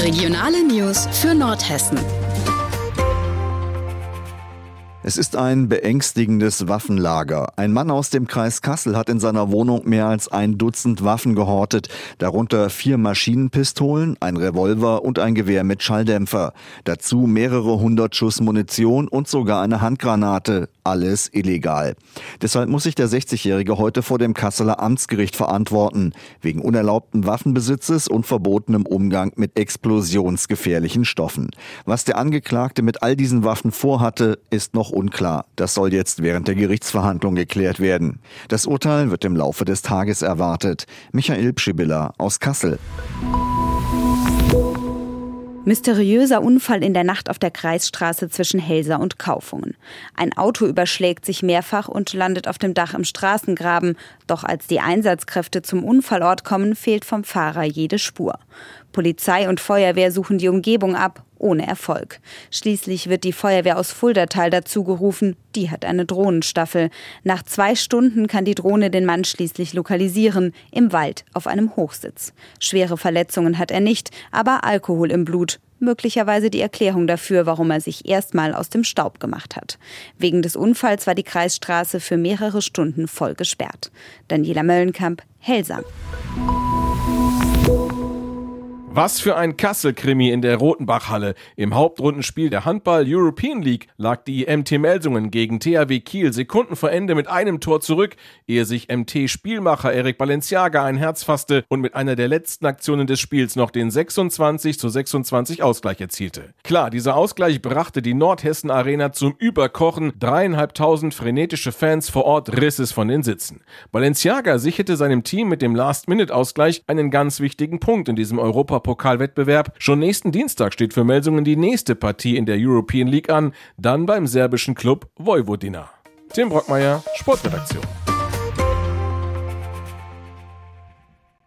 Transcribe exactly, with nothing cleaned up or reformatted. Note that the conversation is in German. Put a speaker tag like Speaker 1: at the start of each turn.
Speaker 1: Regionale News für Nordhessen.
Speaker 2: Es ist ein beängstigendes Waffenlager. Ein Mann aus dem Kreis Kassel hat in seiner Wohnung mehr als ein Dutzend Waffen gehortet, darunter vier Maschinenpistolen, ein Revolver und ein Gewehr mit Schalldämpfer. Dazu mehrere hundert Schuss Munition und sogar eine Handgranate. Alles illegal. Deshalb muss sich der sechzigjährige heute vor dem Kasseler Amtsgericht verantworten, wegen unerlaubten Waffenbesitzes und verbotenem Umgang mit explosionsgefährlichen Stoffen. Was der Angeklagte mit all diesen Waffen vorhatte, ist noch unklar. Das soll jetzt während der Gerichtsverhandlung geklärt werden. Das Urteil wird im Laufe des Tages erwartet. Michael Pschibilla aus Kassel.
Speaker 3: Mysteriöser Unfall in der Nacht auf der Kreisstraße zwischen Helsa und Kaufungen. Ein Auto überschlägt sich mehrfach und landet auf dem Dach im Straßengraben. Doch als die Einsatzkräfte zum Unfallort kommen, fehlt vom Fahrer jede Spur. Polizei und Feuerwehr suchen die Umgebung ab, ohne Erfolg. Schließlich wird die Feuerwehr aus Fuldatal dazu gerufen. Die hat eine Drohnenstaffel. Nach zwei Stunden kann die Drohne den Mann schließlich lokalisieren, im Wald auf einem Hochsitz. Schwere Verletzungen hat er nicht, aber Alkohol im Blut. Möglicherweise die Erklärung dafür, warum er sich erstmal aus dem Staub gemacht hat. Wegen des Unfalls war die Kreisstraße für mehrere Stunden voll gesperrt. Daniela Möllenkamp, Helsa.
Speaker 4: Was für ein Kassel-Krimi in der Rotenbachhalle. Im Hauptrundenspiel der Handball-European League lag die M T Melsungen gegen T H W Kiel Sekunden vor Ende mit einem Tor zurück, ehe sich M T-Spielmacher Erik Balenciaga ein Herz fasste und mit einer der letzten Aktionen des Spiels noch den sechsundzwanzig zu sechsundzwanzig Ausgleich erzielte. Klar, dieser Ausgleich brachte die Nordhessen-Arena zum Überkochen. Dreieinhalbtausend frenetische Fans vor Ort riss es von den Sitzen. Balenciaga sicherte seinem Team mit dem Last-Minute-Ausgleich einen ganz wichtigen Punkt in diesem Europa Pokalwettbewerb. Schon nächsten Dienstag steht für Melsungen die nächste Partie in der European League an, dann beim serbischen Club Vojvodina. Tim Brockmeier, Sportredaktion.